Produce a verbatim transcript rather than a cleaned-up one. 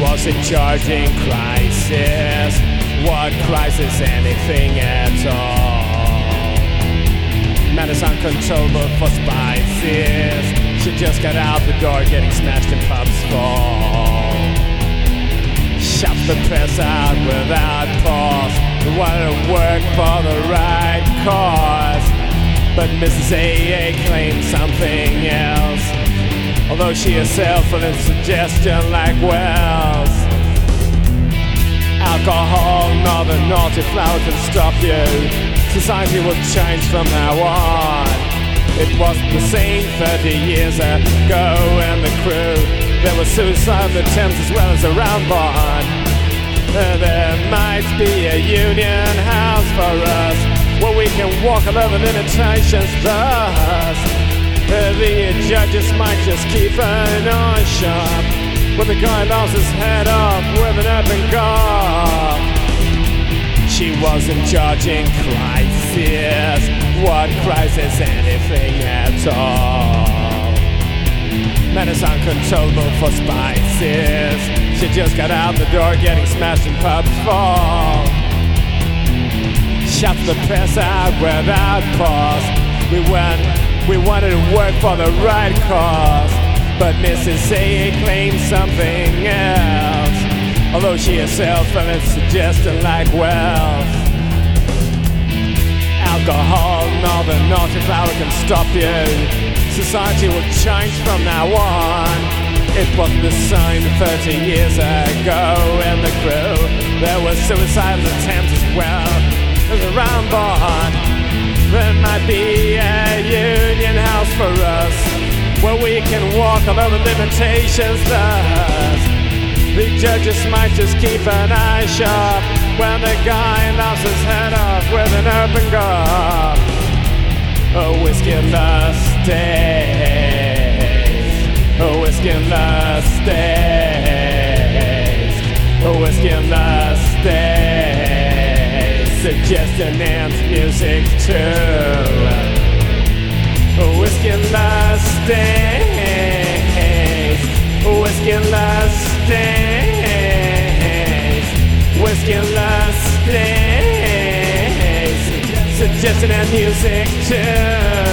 was in charging crisis. What crisis? Anything at all. Man is uncontrollable for spices. She just got out the door, getting smashed in pubs fall. Shuts the press out without pause. We wanted to work for the right cause, but Missus A A claims something else, although she herself will in suggestion like Wells. Alcohol, nor the naughty flower can stop you. Society will change from now on. It wasn't the same thirty years ago in the crew. There was suicide in the Thames as well as around Barn. Uh, there might be a union house for us, where we can walk all over limitations thus. Uh, the judges might just keep an eye sharp when the guy lost his head off with an open gob. She wasn't charging crisis. What crisis? Anything at all. Man is uncontrollable for spices. She just got out the door, getting smashed in pubs fall. Shuts the press out without pause. We went, we wanted to work for the right cause, but Missus A A claims something else, although she herself fell in suggestion like Wells. Alcohol, nor the naughty flower can stop you. Society will change from now on. It wasn't the same thirty years ago in the crew. There was suicide attempts as well as around Barn. There might be a union house for us, where we can walk all over limitations thus. The judges might just keep an eye sharp when the guy knocks his head off with an open gob. A whiskey-less days, a whiskey-less days, a whiskey-less days. Suggestion and music too. A whiskey-less days, a whiskey-less days, whiskey-less days. Suggestion and music too.